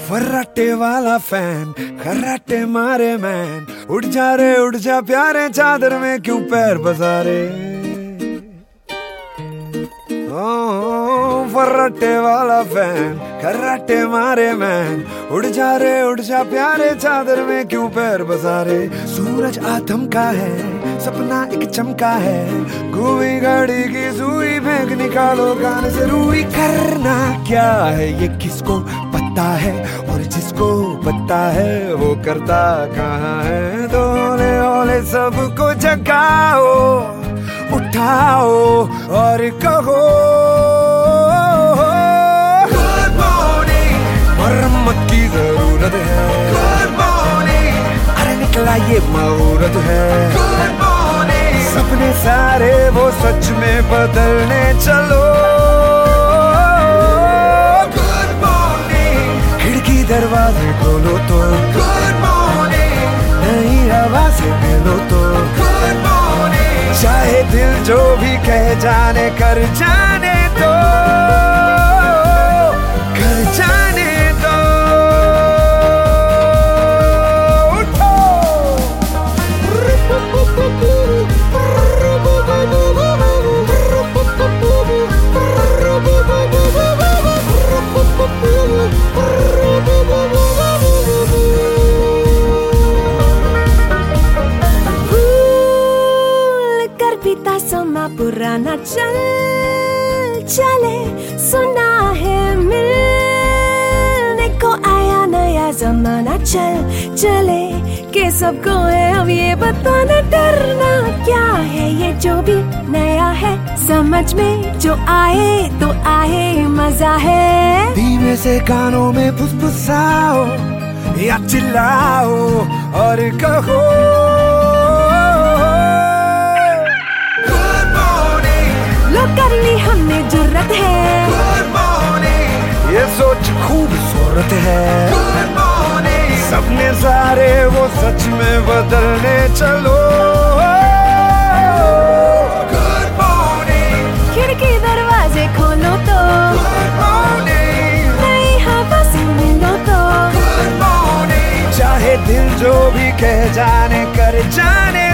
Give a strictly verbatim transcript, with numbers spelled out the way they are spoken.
फर्राटे वाला फैन, खर्राटे मारे मैन, उठ जा रे उठ जा प्यारे चादर में क्यों पैर पसारे। फर्राटे वाला फैन, खर्राटे मारे मैन, उड़ जा रे उड़ जा प्यारे चादर में क्यों पैर पसारे। सूरज आथम का है, सपना एक चमका है, घूमी घड़ी की सुई फेंक निकालो कान से रुई। करना क्या है ये किसको पता है, और जिसको पता है वो करता कहाँ है। तो ओले ओले सबको जगाओ, उठाओ और कहो गुड मॉर्निंग, मरम्मत की जरूरत है। गुड मॉर्निंग, अरे निकला ये मुहूर्त है। गुड मॉर्निंग, सपने सारे वो सच में बदलने चलो। गुड मॉर्निंग, खिड़की दरवाजे खोलो तो। गुड मॉर्निंग, नई हवा से मिलो तो। गुड मॉर्निंग, चाहे दिल जो भी कह जाने कर जाने दो, कर जाने दो। उठो बीता समा पुराना चल चले, सुना है मिलने को आया नया जमाना। चल चले के सबको है अब ये बताना, डरना क्या है ये जो भी नया है। समझ में जो आए तो आए मजा है। धीमे से कानों में फुसफुसाओ या चिल्लाओ और कहो कर ली हमने जुर्रत है। गुड मॉर्निंग, ये सोच खूबसूरत है। गुड मॉर्निंग, सपने सारे वो सच में बदलने चलो। गुड मॉर्निंग, खिड़की दरवाजे खोलो तो। गुड मॉर्निंग, नई हवा से मिलो तो। गुड मॉर्निंग, चाहे दिल जो भी कह जाने कर जाने